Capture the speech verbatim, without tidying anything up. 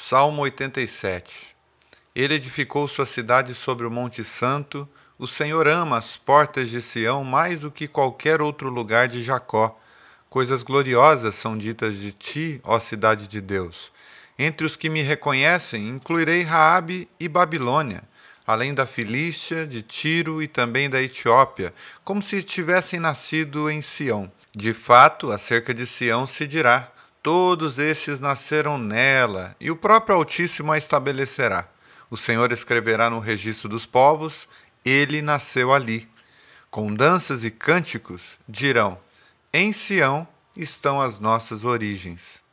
Salmo oitenta e sete. Ele edificou sua cidade sobre o Monte Santo. O Senhor ama as portas de Sião mais do que qualquer outro lugar de Jacó. Coisas gloriosas são ditas de ti, ó cidade de Deus. Entre os que me reconhecem, incluirei Raabe e Babilônia, além da Filístia, de Tiro e também da Etiópia, como se tivessem nascido em Sião. De fato, acerca de Sião se dirá: todos estes nasceram nela, e o próprio Altíssimo a estabelecerá. O Senhor escreverá no registro dos povos: ele nasceu ali. Com danças e cânticos dirão: em Sião estão as nossas origens.